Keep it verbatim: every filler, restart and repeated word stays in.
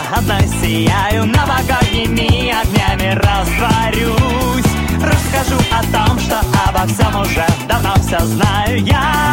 одной сияю, на богатыми огнями растворюсь. Расскажу о том, что обо всем уже давно все знаю я.